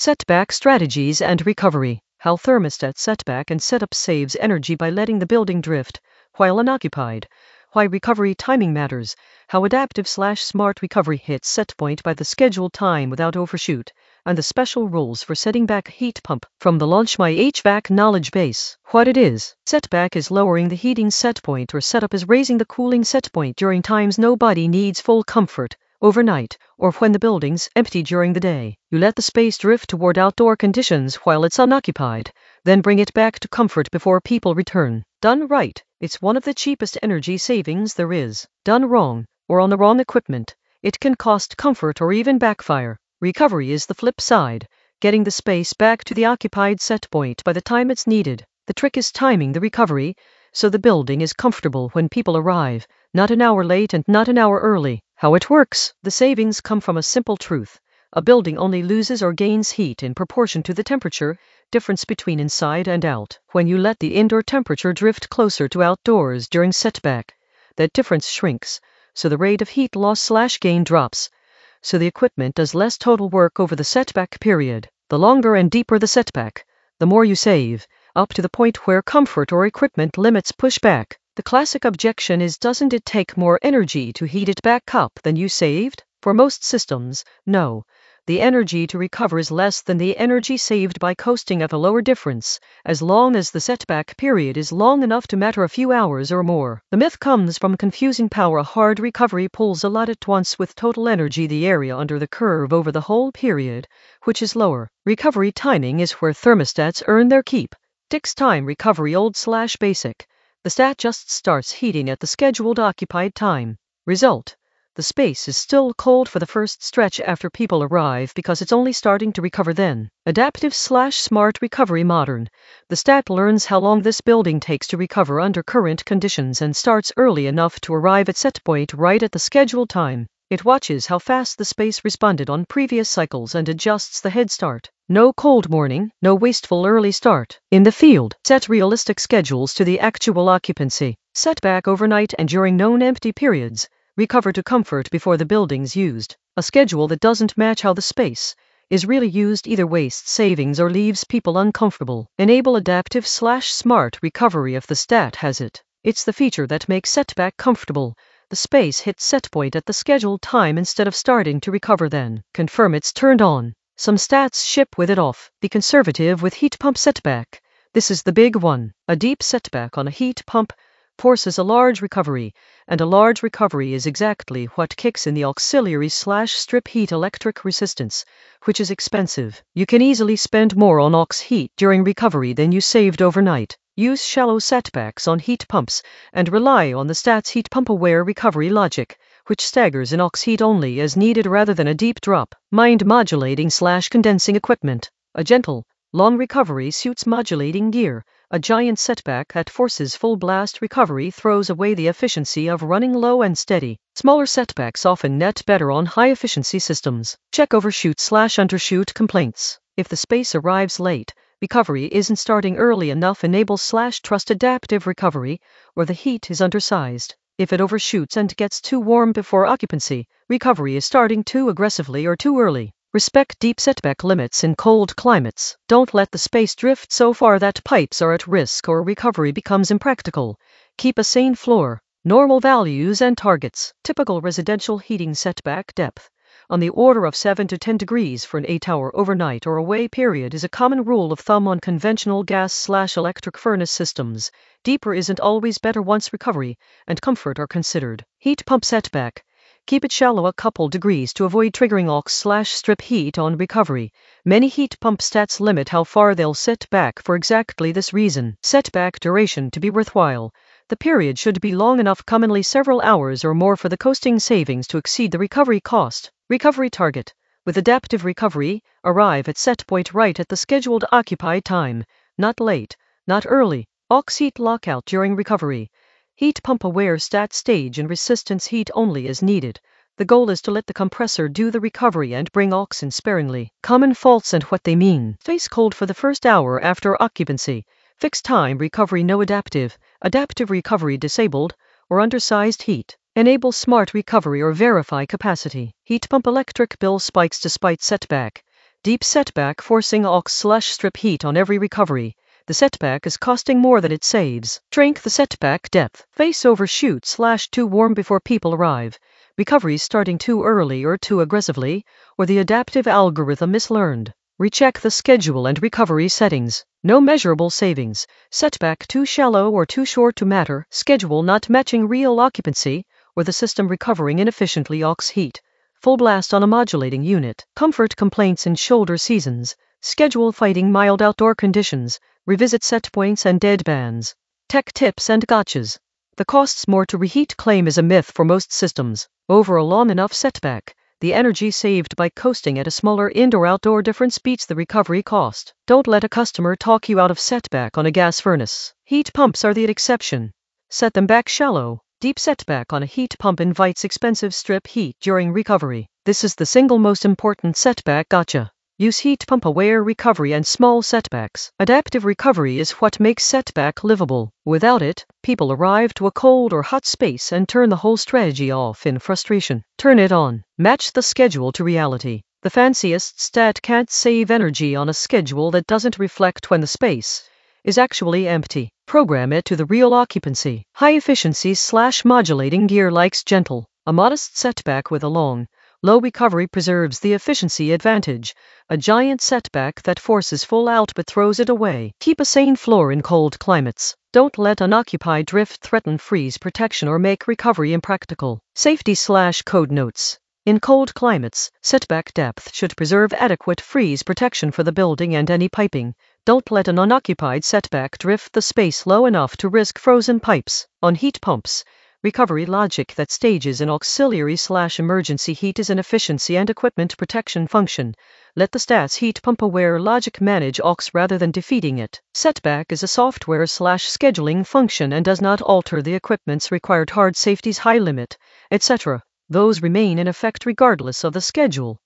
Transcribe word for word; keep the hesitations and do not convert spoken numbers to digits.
Setback strategies and recovery. How thermostat setback and setup saves energy by letting the building drift while unoccupied. Why recovery timing matters. How adaptive slash smart recovery hits set point by the scheduled time without overshoot. And the special rules for setting back a heat pump from the Launch My H V A C knowledge base. What it is. Setback is lowering the heating set point, or setup is raising the cooling set point during times nobody needs full comfort. Overnight, or when the building's empty during the day. You let the space drift toward outdoor conditions while it's unoccupied, then bring it back to comfort before people return. Done right, it's one of the cheapest energy savings there is. Done wrong, or on the wrong equipment, it can cost comfort or even backfire. Recovery is the flip side, getting the space back to the occupied set point by the time it's needed. The trick is timing the recovery, so the building is comfortable when people arrive, not an hour late and not an hour early. How it works. The savings come from a simple truth. A building only loses or gains heat in proportion to the temperature difference between inside and out. When you let the indoor temperature drift closer to outdoors during setback, that difference shrinks, so the rate of heat loss slash gain drops. So the equipment does less total work over the setback period. The longer and deeper the setback, the more you save, up to the point where comfort or equipment limits push back. The classic objection is, doesn't it take more energy to heat it back up than you saved? For most systems, no. The energy to recover is less than the energy saved by coasting at a lower difference, as long as the setback period is long enough to matter a few hours or more. The myth comes from confusing power. A hard recovery pulls a lot at once with total energy, the area under the curve over the whole period, which is lower. Recovery timing is where thermostats earn their keep. Ticks time recovery old slash basic. The stat just starts heating at the scheduled occupied time. Result: the space is still cold for the first stretch after people arrive because it's only starting to recover then. Adaptive slash smart recovery modern. The stat learns how long this building takes to recover under current conditions and starts early enough to arrive at set point right at the scheduled time. It watches how fast the space responded on previous cycles and adjusts the head start. No cold morning, no wasteful early start. In the field, set realistic schedules to the actual occupancy. Setback overnight and during known empty periods. Recover to comfort before the building's used. A schedule that doesn't match how the space is really used either wastes savings or leaves people uncomfortable. Enable adaptive slash smart recovery if the stat has it. It's the feature that makes setback comfortable. The space hits set point at the scheduled time instead of starting to recover then. Confirm it's turned on. Some stats ship with it off. Be conservative with heat pump setback. This is the big one. A deep setback on a heat pump forces a large recovery, and a large recovery is exactly what kicks in the auxiliary slash strip heat electric resistance, which is expensive. You can easily spend more on aux heat during recovery than you saved overnight. Use shallow setbacks on heat pumps and rely on the stats heat pump aware recovery logic, which staggers in aux heat only as needed rather than a deep drop. Mind modulating slash condensing equipment. A gentle, long recovery suits modulating gear. A giant setback that forces full blast recovery throws away the efficiency of running low and steady. Smaller setbacks often net better on high efficiency systems. Check overshoot slash undershoot complaints. If the space arrives late, recovery isn't starting early enough, enable slash trust adaptive recovery, or the heat is undersized. If it overshoots and gets too warm before occupancy, recovery is starting too aggressively or too early. Respect deep setback limits in cold climates. Don't let the space drift so far that pipes are at risk or recovery becomes impractical. Keep a sane floor. Normal values and targets. Typical residential heating setback depth on the order of seven to ten degrees for an eight hour overnight or away period is a common rule of thumb on conventional gas slash electric furnace systems. Deeper isn't always better once recovery and comfort are considered. Heat pump setback. Keep it shallow a couple degrees to avoid triggering aux slash strip heat on recovery. Many heat pump stats limit how far they'll set back for exactly this reason. Setback duration to be worthwhile. The period should be long enough, commonly several hours or more, for the coasting savings to exceed the recovery cost. Recovery target. With adaptive recovery, arrive at set point right at the scheduled occupied time. Not late, not early. Aux heat lockout during recovery. Heat pump aware stat stage and resistance heat only as needed. The goal is to let the compressor do the recovery and bring aux in sparingly. Common faults and what they mean. Face cold for the first hour after occupancy. Fixed time recovery no adaptive. Adaptive recovery disabled or undersized heat. Enable smart recovery or verify capacity. Heat pump electric bill spikes despite setback. Deep setback forcing aux slash strip heat on every recovery. The setback is costing more than it saves. Shrink the setback depth. Face overshoot slash too warm before people arrive. Recoveries starting too early or too aggressively, or the adaptive algorithm mislearned. Recheck the schedule and recovery settings. No measurable savings. Setback too shallow or too short to matter. Schedule not matching real occupancy, or the system recovering inefficiently aux heat. Full blast on a modulating unit. Comfort complaints in shoulder seasons. Schedule fighting mild outdoor conditions. Revisit set points and deadbands. Tech tips and gotchas. The costs more to reheat claim is a myth for most systems. Over a long enough setback, the energy saved by coasting at a smaller indoor-outdoor difference beats the recovery cost. Don't let a customer talk you out of setback on a gas furnace. Heat pumps are the exception. Set them back shallow. Deep setback on a heat pump invites expensive strip heat during recovery. This is the single most important setback gotcha. Use heat pump aware recovery and small setbacks. Adaptive recovery is what makes setback livable. Without it, people arrive to a cold or hot space and turn the whole strategy off in frustration. Turn it on. Match the schedule to reality. The fanciest stat can't save energy on a schedule that doesn't reflect when the space is actually empty. Program it to the real occupancy. High efficiency slash modulating gear likes gentle. A modest setback with a long, low recovery preserves the efficiency advantage. A giant setback that forces full output throws it away. Keep a sane floor in cold climates. Don't let unoccupied drift threaten freeze protection or make recovery impractical. Safety slash code notes. In cold climates, setback depth should preserve adequate freeze protection for the building and any piping. Don't let an unoccupied setback drift the space low enough to risk frozen pipes. On heat pumps, recovery logic that stages an auxiliary slash emergency heat is an efficiency and equipment protection function. Let the stats heat pump aware logic manage aux rather than defeating it. Setback is a software slash scheduling function and does not alter the equipment's required hard safeties high limit, et cetera. Those remain in effect regardless of the schedule.